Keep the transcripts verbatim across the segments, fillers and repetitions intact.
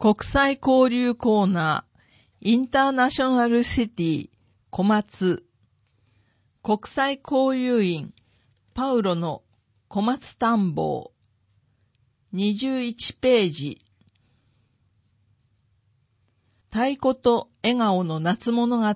国際交流コーナー、インターナショナルシティ、小松。国際交流員、パウロの小松探訪。にじゅういちページ。太鼓と笑顔の夏物語。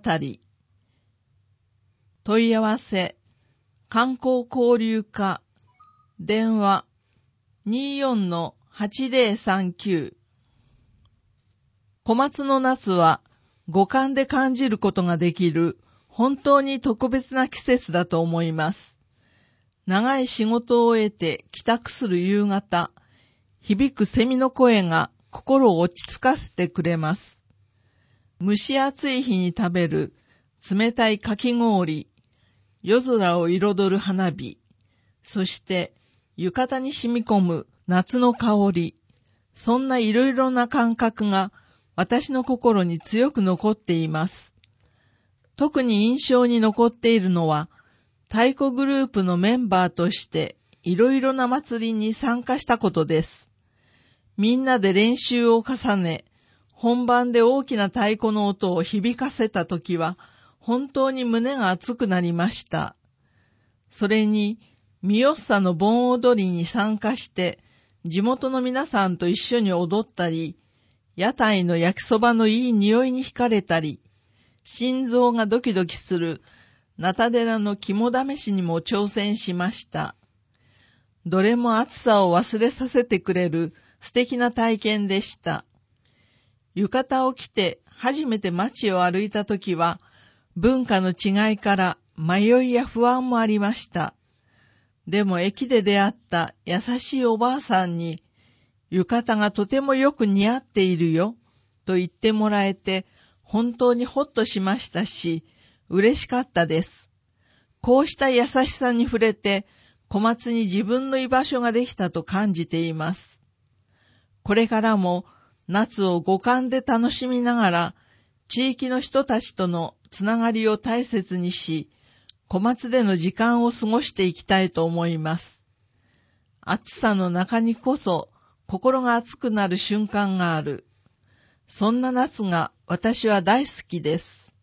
問い合わせ、観光交流課、電話、にじゅうよんのはちぜろさんきゅう。小松の夏は五感で感じることができる本当に特別な季節だと思います。長い仕事を終えて帰宅する夕方、響くセミの声が心を落ち着かせてくれます。蒸し暑い日に食べる冷たいかき氷、夜空を彩る花火、そして浴衣に染み込む夏の香り、そんないろいろな感覚が私の心に強く残っています。特に印象に残っているのは、太鼓グループのメンバーとしていろいろな祭りに参加したことです。みんなで練習を重ね、本番で大きな太鼓の音を響かせたときは、本当に胸が熱くなりました。それに、ミヨッサの盆踊りに参加して、地元の皆さんと一緒に踊ったり、屋台の焼きそばのいい匂いに惹かれたり、心臓がドキドキするナタデラの肝試しにも挑戦しました。どれも暑さを忘れさせてくれる素敵な体験でした。浴衣を着て初めて街を歩いたときは、文化の違いから迷いや不安もありました。でも駅で出会った優しいおばあさんに、浴衣がとてもよく似合っているよ、と言ってもらえて、本当にほっとしましたし、嬉しかったです。こうした優しさに触れて、小松に自分の居場所ができたと感じています。これからも夏を五感で楽しみながら、地域の人たちとのつながりを大切にし、小松での時間を過ごしていきたいと思います。暑さの中にこそ心が熱くなる瞬間がある。そんな夏が私は大好きです。